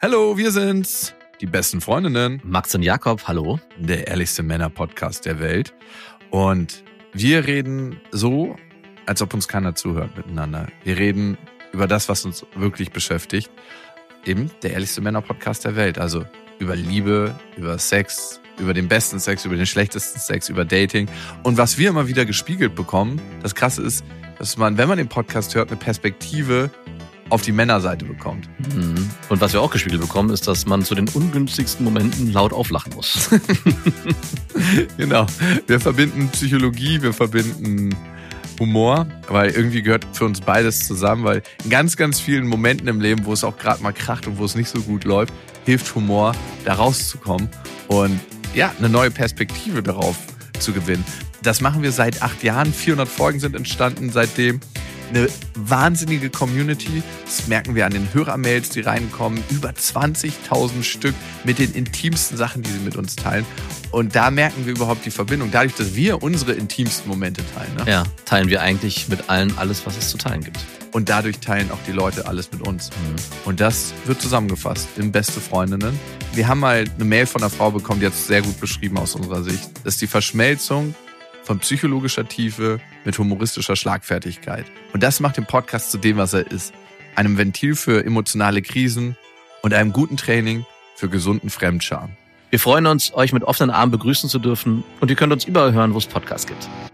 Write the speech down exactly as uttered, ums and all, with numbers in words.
Hallo, wir sind's, die besten Freundinnen. Max und Jakob, hallo. Der ehrlichste Männer-Podcast der Welt. Und wir reden so, als ob uns keiner zuhört miteinander. Wir reden über das, was uns wirklich beschäftigt. Eben der ehrlichste Männer-Podcast der Welt. Also über Liebe, über Sex, über den besten Sex, über den schlechtesten Sex, über Dating. Und was wir immer wieder gespiegelt bekommen, das Krasse ist, dass man, wenn man den Podcast hört, eine Perspektive auf die Männerseite bekommt. Und was wir auch gespiegelt bekommen, ist, dass man zu den ungünstigsten Momenten laut auflachen muss. Genau. Wir verbinden Psychologie, wir verbinden Humor, weil irgendwie gehört für uns beides zusammen, weil in ganz, ganz vielen Momenten im Leben, wo es auch gerade mal kracht und wo es nicht so gut läuft, hilft Humor, da rauszukommen und ja, eine neue Perspektive darauf zu gewinnen. Das machen wir seit acht Jahren. vierhundert Folgen sind entstanden seitdem. Eine wahnsinnige Community, das merken wir an den Hörermails, die reinkommen, über zwanzigtausend Stück mit den intimsten Sachen, die sie mit uns teilen. Und da merken wir überhaupt die Verbindung, dadurch, dass wir unsere intimsten Momente teilen. Ne? Ja, teilen wir eigentlich mit allen alles, was es zu teilen gibt. Und dadurch teilen auch die Leute alles mit uns. Mhm. Und das wird zusammengefasst in Beste Freundinnen. Wir haben mal eine Mail von einer Frau bekommen, die hat es sehr gut beschrieben aus unserer Sicht. Das ist die Verschmelzung von psychologischer Tiefe mit humoristischer Schlagfertigkeit. Und das macht den Podcast zu dem, was er ist. Einem Ventil für emotionale Krisen und einem guten Training für gesunden Fremdscham. Wir freuen uns, euch mit offenen Armen begrüßen zu dürfen und ihr könnt uns überall hören, wo es Podcasts gibt.